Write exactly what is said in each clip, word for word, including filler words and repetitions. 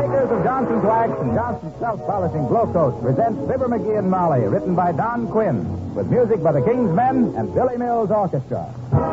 makers of Johnson's Wax and Johnson's Self-Polishing Glow Coat presents Fibber McGee and Molly, written by Don Quinn, with music by the King's Men and Billy Mills Orchestra.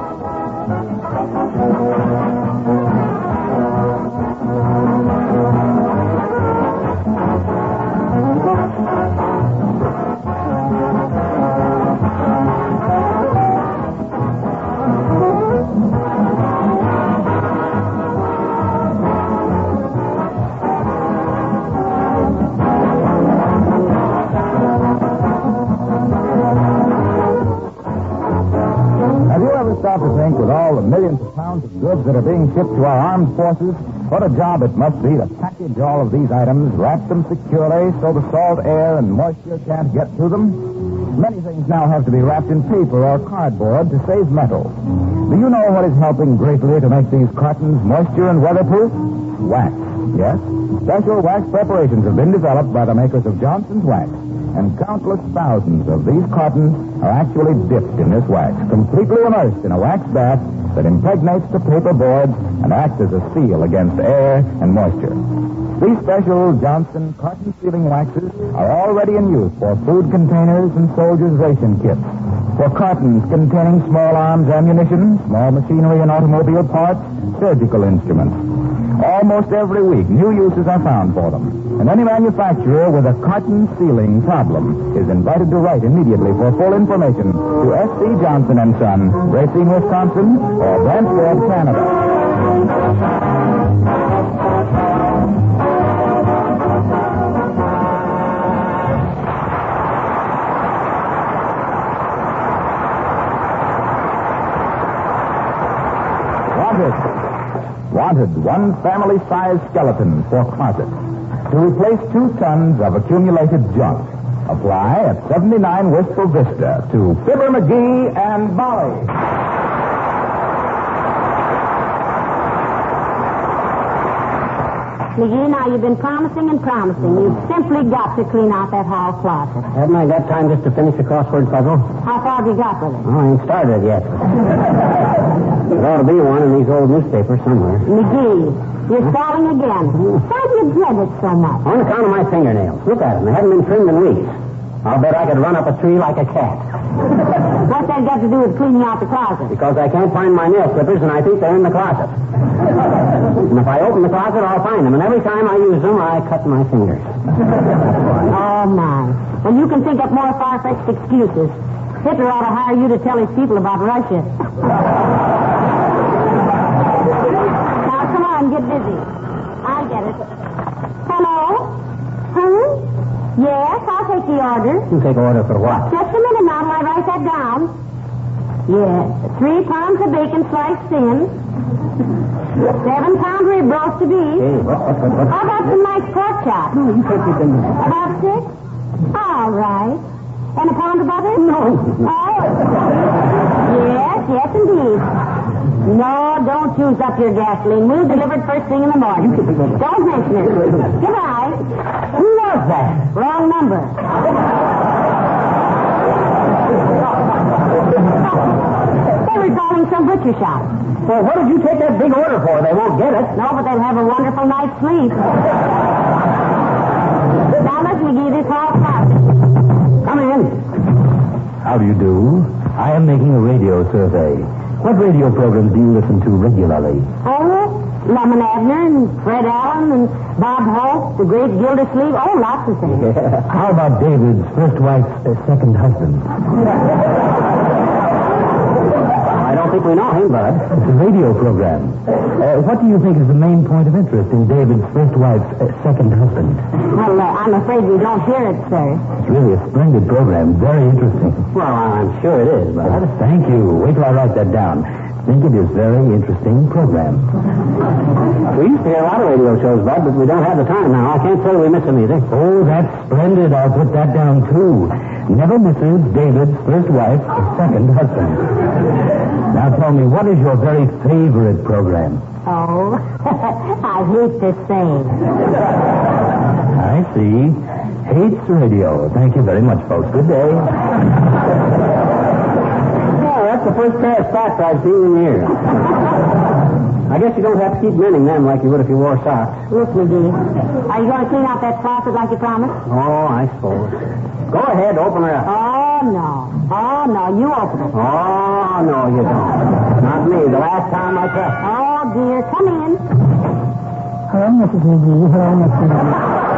Stop to think, with all the millions of pounds of goods that are being shipped to our armed forces, what a job it must be to package all of these items, wrap them securely so the salt air and moisture can't get to them. Many things now have to be wrapped in paper or cardboard to save metal. Do you know what is helping greatly to make these cartons moisture and weatherproof? Wax. Yes, special wax preparations have been developed by the makers of Johnson's Wax. And countless thousands of these cartons are actually dipped in this wax, completely immersed in a wax bath that impregnates the paper boards and acts as a seal against air and moisture. These special Johnson carton sealing waxes are already in use for food containers and soldiers' ration kits, for cartons containing small arms ammunition, small machinery and automobile parts, surgical instruments. Almost every week, new uses are found for them. And any manufacturer with a carton sealing problem is invited to write immediately for full information to S C Johnson and Son, Racine, Wisconsin, or Brantford, Canada. Wanted. Wanted one family-sized skeleton for closet. To replace two tons of accumulated junk. Apply at seventy-nine Wistful Vista to Fibber McGee and Molly. McGee, now you've been promising and promising. You've simply got to clean out that hall closet. Haven't I got time just to finish the crossword puzzle? How far have you got with it? Oh, I ain't started yet. There ought to be one in these old newspapers somewhere. McGee. You're stalling again. Why do you dread it so much? On account of my fingernails. Look at them. They haven't been trimmed in weeks. I'll bet I could run up a tree like a cat. What's that got to do with cleaning out the closet? Because I can't find my nail clippers, and I think they're in the closet. And if I open the closet, I'll find them. And every time I use them, I cut my fingers. Oh, my. Well, you can think up more far-fetched excuses. Hitler ought to hire you to tell his people about Russia. Get busy. I'll get it. Hello? Huh? Yes, I'll take the order. You take order for what? Just a minute now till I write that down. Yes. Three pounds of bacon sliced thin. Seven pound rib roast to beef. Hey, what, what, what, what? How about some nice pork chops? No, you take it in. About six? All right. And a pound of butter? No. Oh. Yes, yes, indeed. No, don't use up your gasoline. We'll deliver it first thing in the morning. Don't mention it. Goodbye. Who was that? Wrong number. They were calling some butcher shop. Well, what did you take that big order for? They won't get it. No, but they'll have a wonderful night's sleep. Now, let me give this hall closet. Come in. How do you do? I am making a radio survey. What radio programs do you listen to regularly? Oh, Lemon Abner and Fred Allen and Bob Hope, the great Gildersleeve. Oh, lots of things. Yeah. How about David's first wife's uh, second husband? I don't think we know him, Bud. It's a radio program. Uh, what do you think is the main point of interest in David's first wife's uh, second husband? Well, uh, I'm afraid we don't hear it, sir. It's really a splendid program. Very interesting. Well, I'm sure it is, Bud. Thank you. Wait till I write that down. I think it is a very interesting program. We used to hear a lot of radio shows, Bud, but we don't have the time now. I can't say we miss them either. Oh, that's splendid. I'll put that down, too. Never misses David's first wife's second husband. Now tell me, what is your very favorite program? Oh, I hate to say. I see. Hates radio. Thank you very much, folks. Good day. Yeah, that's That's the first pair of socks I've seen in years. I guess you don't have to keep mending them like you would if you wore socks. Look, McGee, are you going to clean out that closet like you promised? Oh, I suppose. Go ahead, open her up. Oh, no. Oh, no, you open it. Oh, no, you don't. Not me. The last time I tried. Oh, dear, come in. Hello, Missus McGee. Hello, Mister McGee.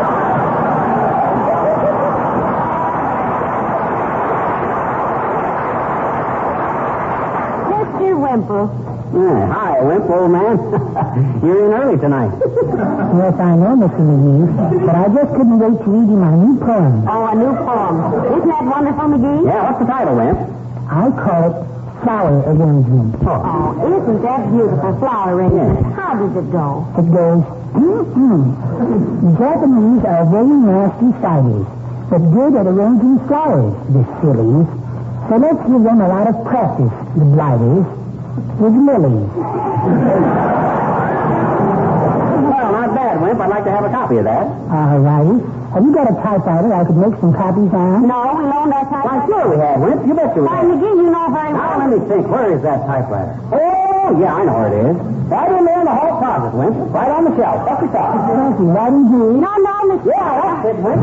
Mister Wimple. Yeah, hi, Wimp, old man. You're in early tonight. Yes, I know, Mister McGee, but I just couldn't wait to read you my new poem. Oh, a new poem. Isn't that wonderful, McGee? Yeah, what's the title, Wimp? I call it Flower Arrangement. Oh, isn't that beautiful, flower arrangement? Yeah. How does it go? It goes, mm-hmm. The Japanese are very nasty fighters, but good at arranging flowers, the sillies. So let's give them a lot of practice, the blighters, with lilies. Well, not bad, Wimp. I'd like to have a copy of that. All righty. Have you got a typewriter I could make some copies on? No, we loaned our Why, typewriter. sure we have, Wimp. You bet you we Why, have. McGee, you know very Now, well. let me think. Where is that typewriter? Oh, yeah, I know where it is. Right in there in the hall closet, Wimp. Right on the shelf. Up your top. Thank you. Right in here. No, no, Mister Yeah, that's it, Wimp.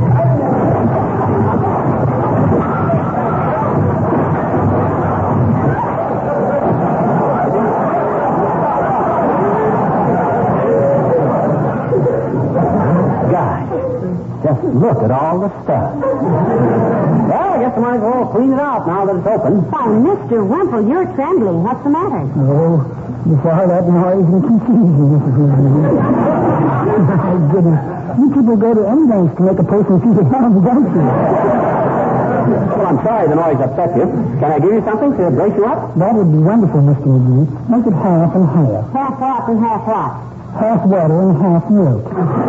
Just look at all the stuff. Well, I guess I might as well clean it out now that it's open. Why, Mister Wimple, you're trembling. What's the matter? Oh, it's all that noise and confusion, Missus McGee. My goodness. You people go to any lengths to make a person feel at home, don't you? Well, I'm sorry the noise upset you. Can I give you something to brace you up? That would be wonderful, Mister McGee. Make it half and half. Half what and half what? Half water and half milk.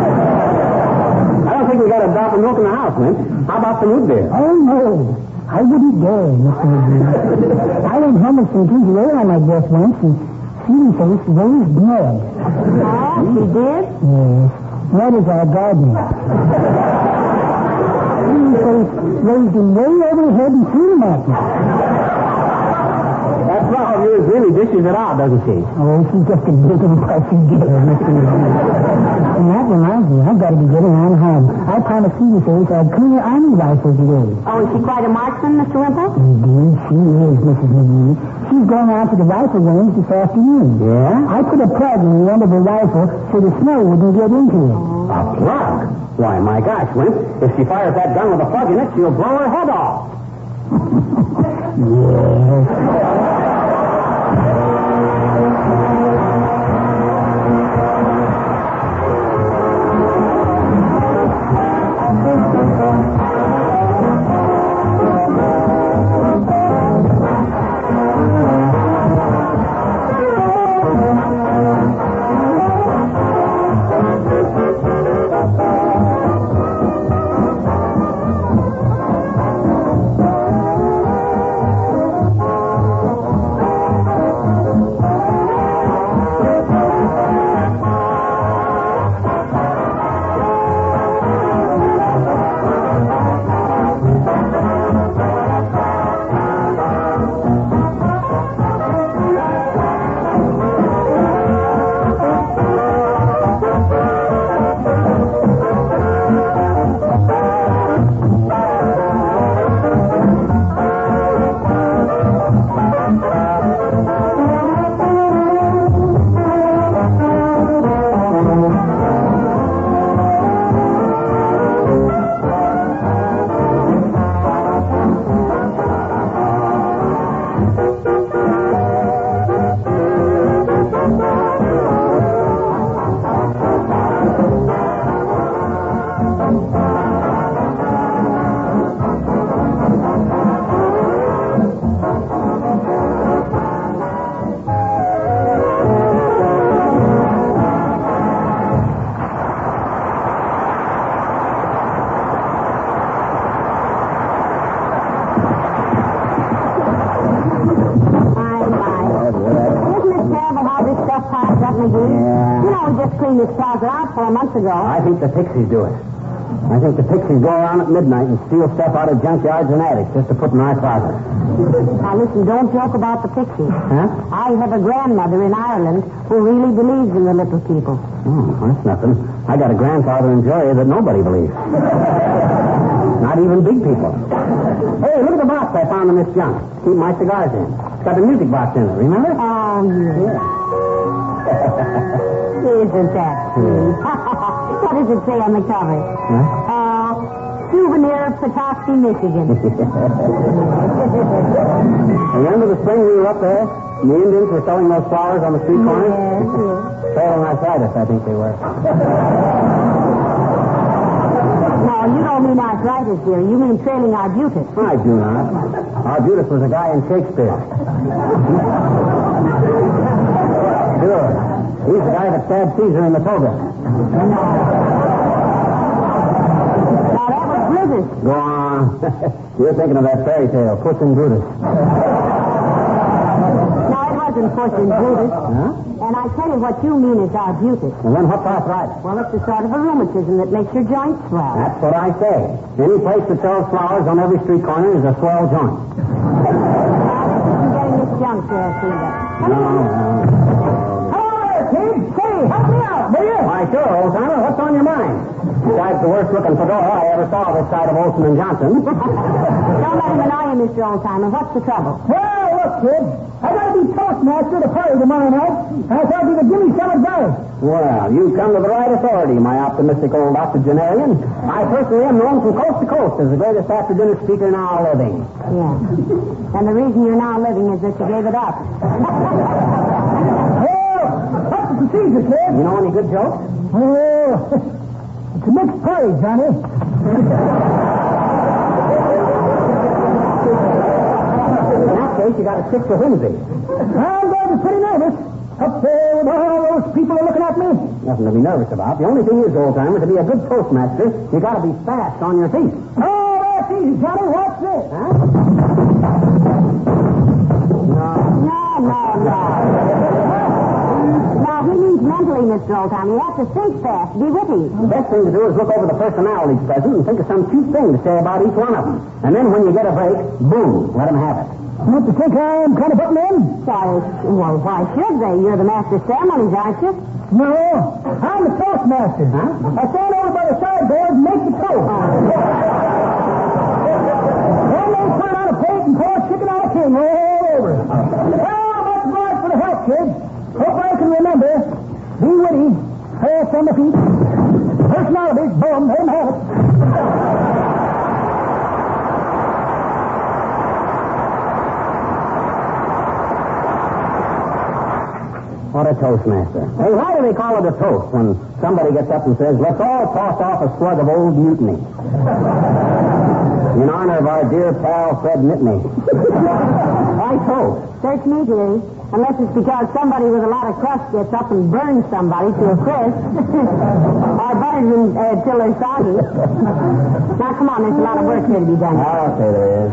I don't think we got a drop of milk in the house, Wimp. How about some root beer? Oh, no. I wouldn't dare, Mister McGee. I went home with some ginger ale on my breath once, and Seedy Face raised Ned. Oh, she did? Yes. Ned is our gardener. Seedy Face raised him way over the head and threw him at me. That flower of yours really dishes it out, doesn't she? Oh, she's just a big and puffy dear, Mister McGee. And that reminds me, I've got to be getting on home. I promised Seedy Face I'd clean her army rifle today. Oh, is she quite a marksman, Mister Wimple? Indeed, she is, Missus McGee. She's going out to the rifle range this afternoon. Yeah? I put a plug in the end of the rifle so the snow wouldn't get into it. A plug? Why, my gosh, Wimp, if she fires that gun with a plug in it, she'll blow her head off. Yes. McGee. Yeah. You know, we just cleaned this closet out four months ago. I think the pixies do it. I think the pixies go around at midnight and steal stuff out of junkyards and attics just to put in our closet. Now, listen, don't joke about the pixies. Huh? I have a grandmother in Ireland who really believes in the little people. Oh, that's nothing. I got a grandfather in Georgia that nobody believes. Not even big people. Hey, look at the box I found in this junk. Keep my cigars in. It's got a music box in it, remember? Oh, yeah. Isn't that sweet? What does it say on the cover? Huh? Uh, souvenir of Petoskey, Michigan. Remember the spring we were up there? And the Indians were selling those flowers on the street corner? Yes, yes. Trailing arthritis, I think they were. No, you don't mean arthritis, dear. You mean trailing arbutus. I do not. Arbutus was a guy in Shakespeare. Sure. He's the guy that stabbed Caesar in the toga. Now, that was Brutus. Go on. You're thinking of that fairy tale, Puss in Brutus. No, it wasn't Puss in Brutus. Huh? And I tell you what you mean is arbutus. And then what's arthritis? Well, it's a sort of a rheumatism that makes your joints swell. That's what I say. Any place that sells flowers on every street corner is a swell joint. I'm getting this junk there, Peter. No, no. Kid, say, help me out, will you? Why, sure, old-timer. What's on your mind? Besides the worst-looking fedora I ever saw this side of Olson and Johnson. Don't let him annoy you, Mister Oldtimer. What's the trouble? Well, look, kid, I gotta be toastmaster at a party tomorrow night. I thought you could give me some advice. Well, you've come to the right authority, my optimistic old octogenarian. I personally am known from coast to coast as the greatest after-dinner speaker now living. Yeah. And the reason you're now living is that you gave it up. What's the procedure, kid? You know any good jokes? Oh, it's a mixed party, Johnny. In that case, you got to stick to whimsy. I'm going to be pretty nervous. Up there with all those people looking at me. Nothing to be nervous about. The only thing is, old-timer, to be a good toastmaster, you got to be fast on your feet. Oh, that's easy, Johnny. Watch this. Huh? No, no, no. Now, he means mentally, Mister Oldtimer. You have to think fast. Be witty. The best thing to do is look over the personalities present and think of some cute thing to say about each one of them. And then when you get a break, boom, let them have it. Don't you think I'm kind of butting in? Why, well, why should they? You're the master of ceremonies, aren't you? No, I'm the toastmaster. Huh? I stand over by the sideboard and make the toast. Then they put it on a plate and pour chicken on a king all over it. Well, much obliged for the help, kids. Hope I can remember. Be witty. Fast on the feet. Personalities, boom, let them have it. What a toastmaster. Hey, why do they call it a toast when somebody gets up and says, let's all toss off a slug of old mutiny? In honor of our dear pal, Fred Mitney. Why toast? Search me, dearie. Unless it's because somebody with a lot of crust gets up and burns somebody to a crisp. Or butters them uh, till they're soggy. Now, come on, there's a lot of work here to be done. I'll say there is.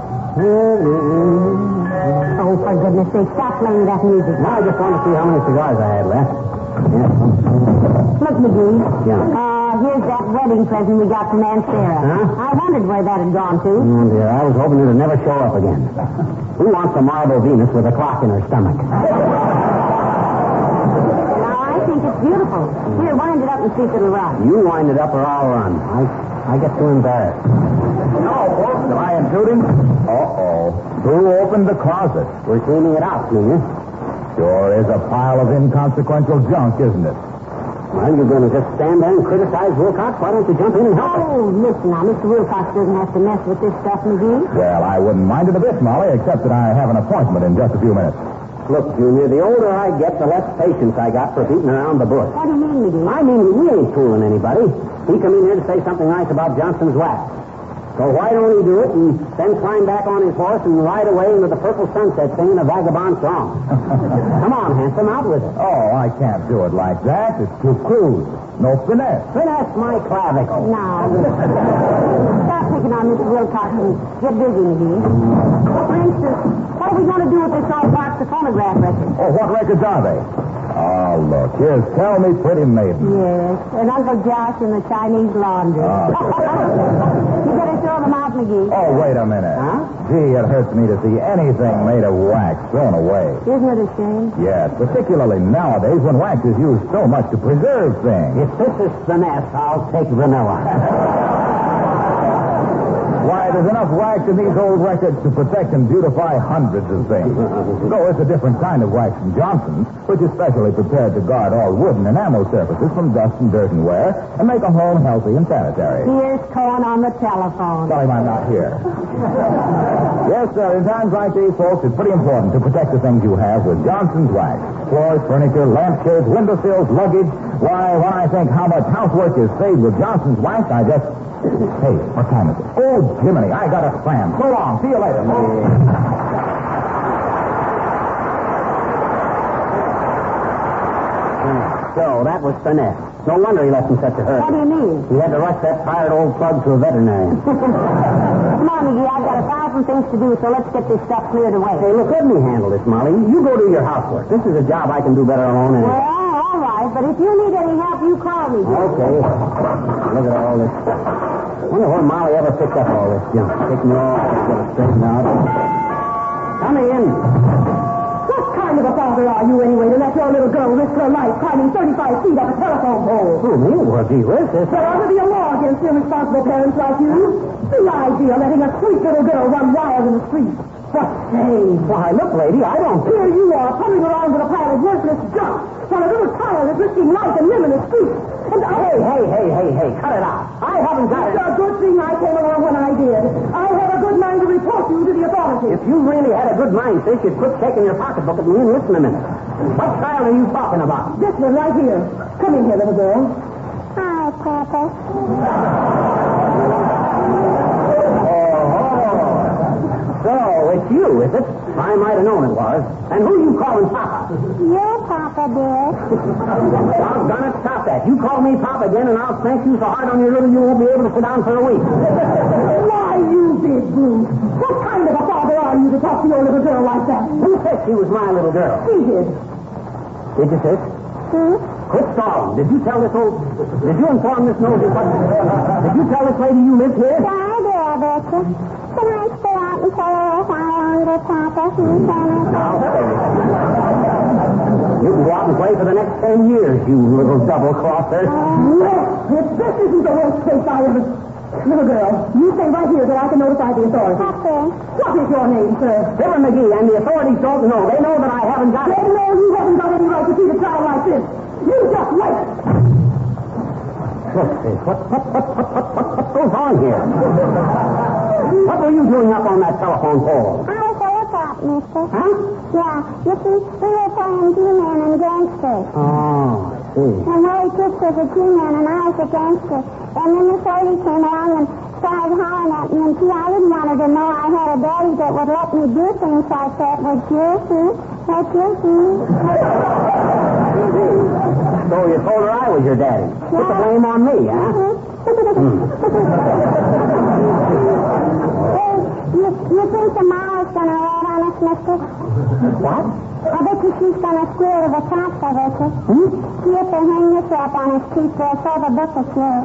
Oh, for goodness sake, stop playing that music. Now I just want to see how many cigars I had left. Yeah. Look, McGee. Yeah. Uh, here's that wedding present we got from Aunt Sarah. Huh? I wondered where that had gone to. Oh, dear, I was hoping it'd never show up again. Who wants a marble Venus with a clock in her stomach? Now, I think it's beautiful. Here, wind it up and see if it'll run. You wind it up or I'll run. I, I get too embarrassed. No, folks, am I intruding? Uh-oh. Who opened the closet? We're cleaning it out, Junior. Sure is a pile of inconsequential junk, isn't it? Well, you're going to just stand there and criticize Wilcox? Why don't you jump in and help us? Oh, listen now, Mister Wilcox doesn't have to mess with this stuff, McGee. Well, I wouldn't mind it a bit, Molly, except that I have an appointment in just a few minutes. Look, Junior, the older I get, the less patience I got for beating around the bush. What do you mean, McGee? I mean, we ain't fooling anybody. He come in here to say something nice about Johnson's wax. So why don't he do it and then climb back on his horse and ride away into the purple sunset singing a vagabond song? Come on, handsome, out with it. Oh, I can't do it like that. It's too crude. No finesse. Finesse my clavicle. Now, stop picking on Mister Wilcox and get busy, McGee. For instance, what are we going to do with this old box of phonograph records? Oh, what records are they? Oh, look. Here's Tell Me Pretty Maiden. Yes, and Uncle Josh in the Chinese laundry. Oh. You better throw them out, McGee. Oh, wait a minute. Huh? Gee, it hurts me to see anything made of wax thrown away. Isn't it a shame? Yes, particularly nowadays when wax is used so much to preserve things. If this is finesse, I'll take vanilla. Why, there's enough wax in these old records to protect and beautify hundreds of things. Though it's a different kind of wax from Johnson's, which is specially prepared to guard all wood and enamel surfaces from dust and dirt and wear and make a home healthy and sanitary. Here's Cohen on the telephone. Tell him I'm not here. Yes, sir, in times like these, folks, it's pretty important to protect the things you have with Johnson's wax. Floors, furniture, lampshades, windowsills, luggage. Why, when I think how much housework is saved with Johnson's wax, I just... Hey, what time is it? Oh, Jiminy, I got a scram. So long. See you later. So, that was finesse. No wonder he left in such a hurry. What do you mean? He had to rush that tired old plug to a veterinarian. Come on, McGee, I've got a thousand things to do, so let's get this stuff cleared away. Hey, look, let me handle this, Molly. You go do your housework. This is a job I can do better alone anyway. Well, all right, but if you need any help, you call me. Okay. Look at all this. I wonder where Molly ever picked up all this junk. Take me off, get it straightened out. Come in. What kind of a father are you, anyway, to let your little girl risk her life climbing thirty-five feet up a telephone pole? Who, me? Well, gee whiz, this... There ought to be a law against irresponsible parents like you. The idea of letting a sweet little girl run wild in the street. What shame. Why, look, lady, I don't... Here you are, puttering around with a pile of worthless junk, while a little child is risking life and limb in the street. And I... Hey, hey, hey, hey, hey, cut it out. I haven't got it. It's a good thing I came along when I did. I have a good mind to report you to the authorities. If you really had a good mind, sis, you'd quit checking your pocketbook at me and listen a minute. What child are you talking about? This one right here. Come in here, little girl. Hi, Papa. So, it's you, is it? I might have known it was. And who you calling Papa? Your Papa, dear. Doggone it, stop that. You call me Papa again, and I'll spank you so hard on your little you won't be able to sit down for a week. Why, you big brute. What kind of a father are you to talk to your little girl like that? Who said she was my little girl? She did. Did you, sis? Hmm? Quit stalling. Did you tell this old... Did you inform this nosy... Did you tell this lady you live here? Yeah, I do, I betcha. Can I stay out and play a little while longer, Papa? Hmm, can I? Now, you can go out and play for the next ten years, you little double-crosser. No, if this isn't the worst case I ever... Little girl, you stay right here that I can notify the authorities. Okay. What is your name, sir? Fibber McGee, and the authorities don't know. They know that I haven't got They it. know you haven't got any right to treat a child like this. You just wait. Look, sis, what, what, what, what, what, what, what goes on here? What were you doing up on that telephone pole? I was a lookout, mister. Huh? Yeah, you see, we were playing G-Man and gangsters. Oh, I see. And Harry Toots was a G-Man and I was a gangster. And then this lady came along and started hollering at me. And see, I didn't want her to know I had a daddy that would let me do things like that. Would you, see? Would you, see? So you told her I was your daddy. Put the blame on me, huh? Hmm. Hey, you, you think the Mao's gonna rat on us, mister? What? I bet you she's gonna squeal to the cops, I bet you. Hmm? See if they hang this up on his teeth, they'll throw the book at you.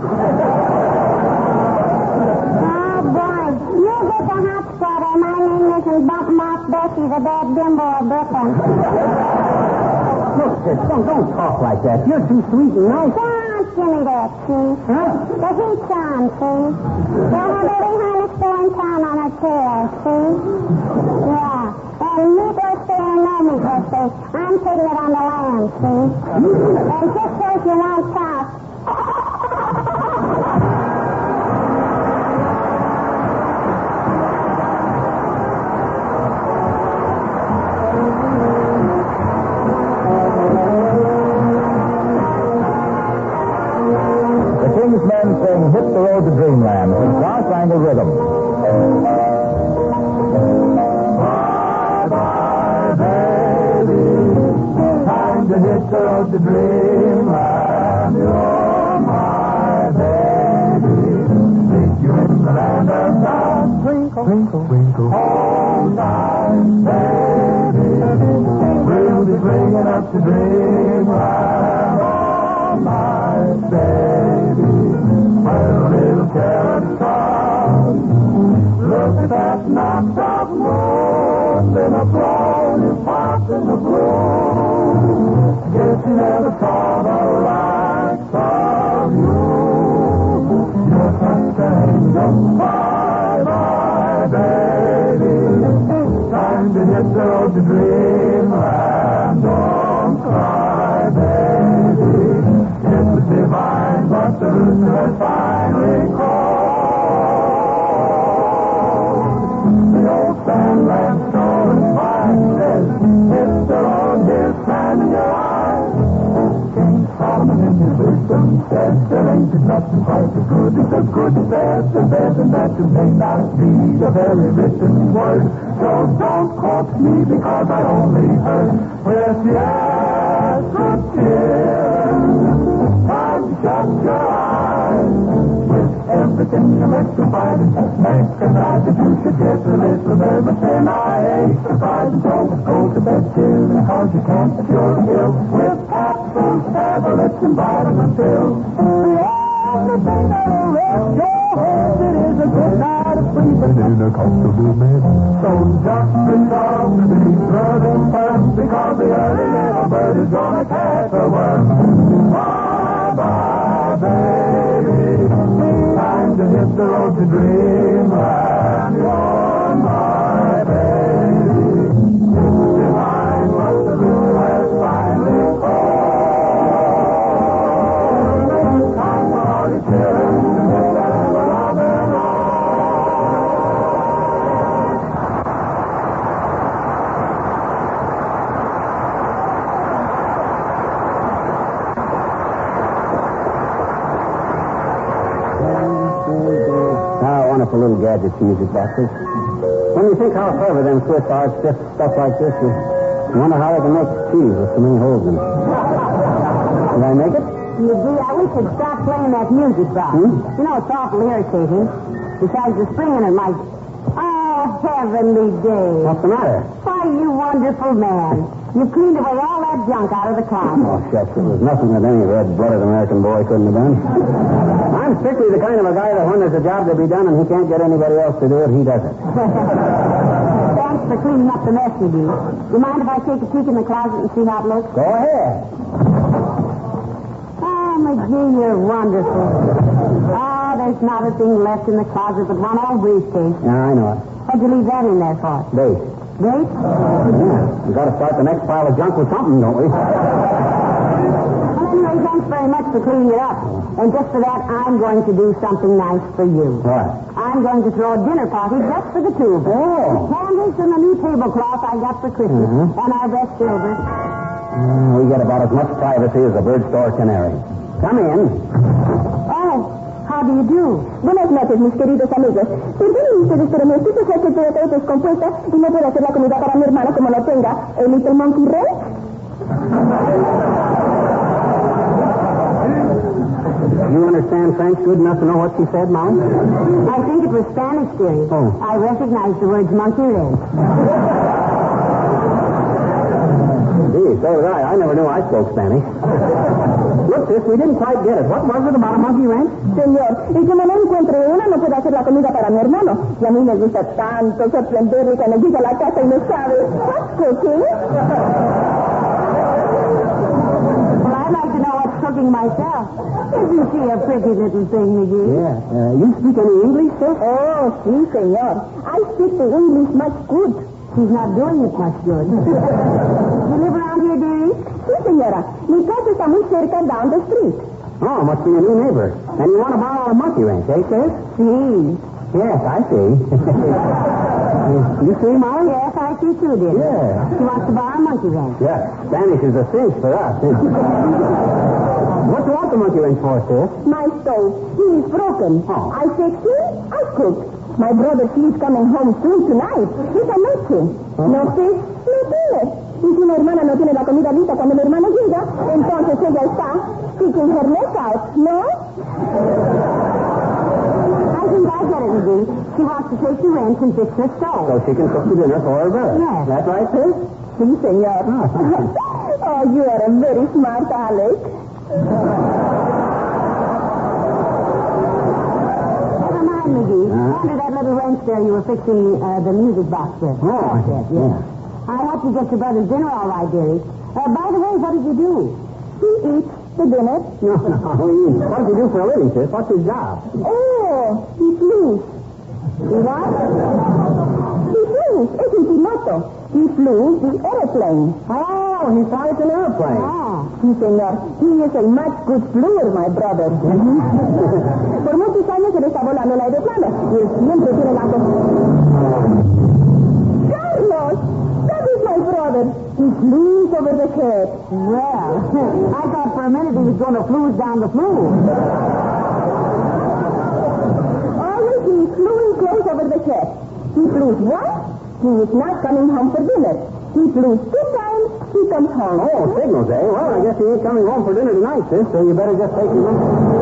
Oh, boy. You'll get the hot sweater. My name isn't Bump Mouth Bessie, the bad bimbo of Brooklyn. Look, sis, don't, don't talk like that. You're too sweet and nice. Don't give me that, see? Huh? The heat's on, see? They'll have every harness store in town on a tail, see? Yeah. And Negroes stay or no Negroes stay, I'm taking it on the land, see? And just so you won't talk. The King's Men sing Hit the Road to Dreamland with Star-Spangled Rhythm. Bye-bye, baby. Time to hit the road to Dreamland. You're my baby. Meet you in the land of dawn. Twinkle, twinkle, twinkle. All night, baby. We'll be bringing up to dreamland. Bye, bye, baby. Time to hit the road to dreamland. Don't cry, baby. It was divine, but the rooster has finally called. The old Sandland store is fine, says, hit the road, dear sand in your eyes. King Solomon in his wisdom said, there ain't nothing quite as good as a good bed, the bed, and that you may not be a very written word. So don't quote me because I only heard with yes, good tears. Time to shut your eyes. With everything electrified and mechanized, that you should get a little nervous, and I ain't surprised. So go to bed chilling cause you can't cure ill with capsules, tablets, and vitamin pills. Everything that'll rest your head, it is a good night of sleeping in a comfortable bed. So just resolve to be running firm, because the early little bird is gonna catch a worm. Bye, bye, baby. Time to hit the road to dreamland. You're my baby. It's divine what the rooster has finally called. Time for all the children to hit that loving road. Wonderful little gadgets music boxes. When you think how clever them Swiss are, stuff, stuff like this, you wonder how they can make cheese with so many holes in it. Did I make it? You do. I wish you'd stop playing that music box. Hmm? You know, it's awful irritating. Besides the spring in it, Mike. Oh, heavenly day. What's the matter? Why, you wonderful man. You've cleaned away all that junk out of the closet. Oh, shucks. It was nothing that any red-blooded American boy couldn't have done. I'm strictly the kind of a guy that when there's a job to be done and he can't get anybody else to do it, he does it. Thanks for cleaning up the mess, McGee. You mind if I take a peek in the closet and see how it looks? Go ahead. Oh, McGee, you're wonderful. Oh, there's not a thing left in the closet but one old briefcase. Yeah, I know it. What'd you leave that in there for? Base. Bait? Yeah. We got to start the next pile of junk with something, don't we? Well, anyway, thanks very much for cleaning it up. And just for that, I'm going to do something nice for you. What? I'm going to throw a dinner party just for the two of us. Oh. The candles and the new tablecloth I got for Christmas. Mhm. And our best silver. Uh, we get about as much privacy as a bird store canary. Come in. Oh, how do you do? Buenas noches, mis queridos amigos. Perdonen ustedes, pero mi esposo se ha quedado todo descompuesta y no puede hacer la comida para mi hermano como no tenga el Little Monkey Ranch. You understand French good enough to know what she said, Mom? I think it was Spanish, dearie. Oh. I recognize the words monkey wrench. Gee, so did I. I never knew I spoke Spanish. Look, sis, we didn't quite get it. What was it about a monkey wrench? Señor, y como no encuentro una, no puedo hacer la comida para mi hermano. Y a mí me gusta tanto sorprenderle cuando llega a la casa y no sabe. What's cooking? Well, I'd like to know what's cooking myself. Isn't she a pretty little thing, McGee? Yeah. Uh, you speak any English, sis? Oh, sí, señor. I speak the English much good. She's not doing it much good. You live around here, dearie? Sí, señora. Mi casa está muy cerca down the street. Oh, must be a new neighbor. And you want to borrow a monkey wrench, eh, sis? See. Yes, I see. You see, Mom? Yes, I see too, dear. Yeah. She wants to borrow a monkey wrench. Yeah. Spanish is a cinch for us. What do you want the monkey wrench for, sis? My stove, he is broken. Oh. I fix him, I cook. My brother, he's coming home soon tonight. He's a noche. Oh. No fish, no dinner. Y si mi hermana no tiene la comida lista cuando mi hermano llega, entonces ella está sticking her neck out, ¿no? I think I get it, McGee. She wants to take the wrench and fix her stove. So she can cook the dinner for her brother. Yes. That's right, sis? Sí, señor. Oh, you are a very smart Alex. Never mind, McGee. Uh-huh. Under that little wrench there you were fixing uh, the music box with. Oh, yes, yes. I hope you get your brother's dinner all right, dearie. Uh, by the way, what did you do? He eats for dinner? No, no, he, what does he do for a living, sis? What's his job? Oh, he flew. He what? He flew. Isn't he motto? He flew the aeroplane. Oh, he flies an airplane. Ah, sí, señor. He is a much good fluer, my brother. Por muchos años él está volando el aeroplano. Y él siempre tiene la cosa. Carlos! That is my brother. He flew over the head. Well, I thought for a minute he was going to flew down the flue. Always he is flew close over the head. He flew once. He is not coming home for dinner. He flew two times. He comes home. Oh, signals, eh? Well, I guess he ain't coming home for dinner tonight, sis, so you better just take him in.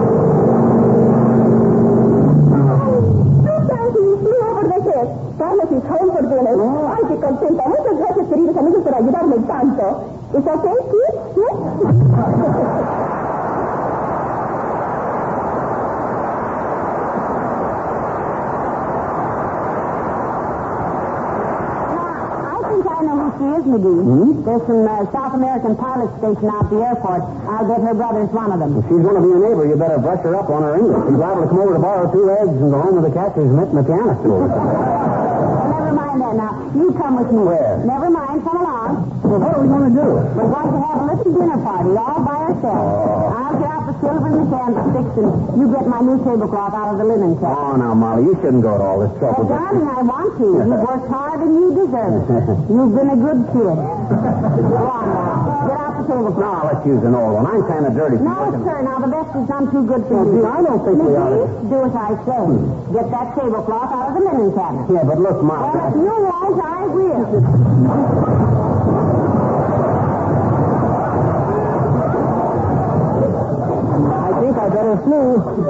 Two times he flew over the head. Carlos is home for dinner. Oh. Ay, qué contenta. Muchas gracias, queridos amigos, por ayudarme tanto. ¿Es okay, kids? Yes? I know who she is, McGee. Hmm? There's some uh, South American pilot station out at the airport. I'll bet her brother's one of them. If she's going to be a neighbor, you better brush her up on her English. She's liable to come over to borrow two eggs and go home with the catcher's mitt and the piano stool. Never mind that now. You come with me. Where? Never mind. Come along. Well, what are we going to do? We're going to have a little dinner party all by ourselves. Oh. I'll get out the silver and the candlesticks, and you get my new tablecloth out of the linen cabinet. Oh, now, Molly, you shouldn't go to all this Well, trouble. darling, I want to. You've worked hard and you deserve it. You've been a good kid. Go on now. Get out the tablecloth. No, let's use an old one. I'm kind of dirty. No, sir. Now, the best is none too good for Well, you. gee, I don't think we ought to. McGee, do as I say. Get that tablecloth out of the linen cabinet. Yeah, but look, Molly. Well, if you won't, I will. I think I better flew.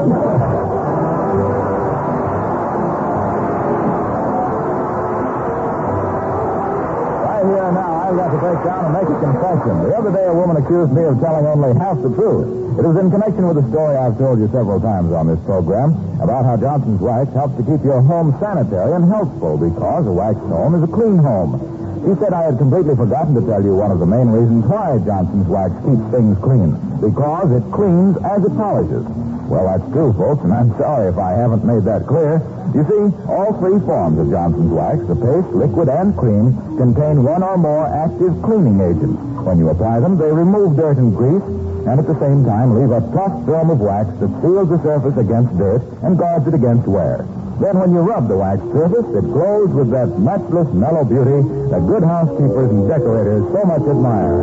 Right here now, I've got to break down and make a confession. The other day, a woman accused me of telling only half the truth. It was in connection with a story I've told you several times on this program about how Johnson's Wax helps to keep your home sanitary and healthful because a waxed home is a clean home. She said I had completely forgotten to tell you one of the main reasons why Johnson's Wax keeps things clean. Because it cleans as it polishes. Well, that's true, folks, and I'm sorry if I haven't made that clear. You see, all three forms of Johnson's Wax, the paste, liquid, and cream, contain one or more active cleaning agents. When you apply them, they remove dirt and grease, and at the same time leave a tough film of wax that seals the surface against dirt and guards it against wear. Then when you rub the wax surface, it glows with that matchless mellow beauty that good housekeepers and decorators so much admire.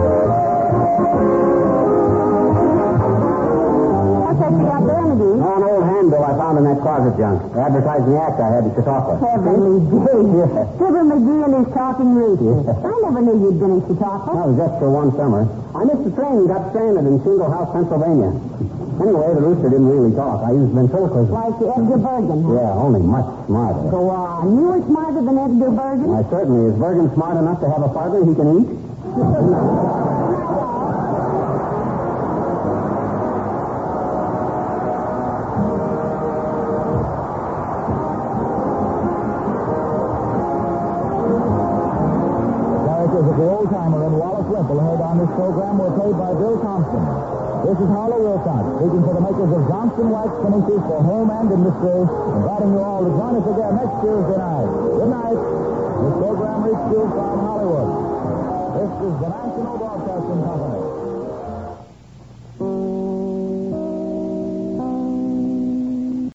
What's that you got there, McGee? Oh, an old handbill I found in that closet junk. Advertising the act I had in Chautauqua. Heavenly days. Fibber McGee and his talking rooster. I never knew you'd been in Chautauqua. That was just for one summer. I missed the train and got stranded in Shingle House, Pennsylvania. Anyway, the rooster didn't really talk. I used ventriloquism. Like Edgar Bergen, huh? Yeah, only much smarter. Go on. You were smarter than Edgar Bergen? Why, certainly. Is Bergen smart enough to have a partner he can eat? Characters of the old-timer and Wallace Wimple heard on this program were played by Bill Thompson. This is Harlow Wilcox, speaking for the makers of Johnson Wax finishes for home and industry, inviting you all to join us again next Tuesday night. Good night. This program reached you from Hollywood. This is the National Broadcasting Company.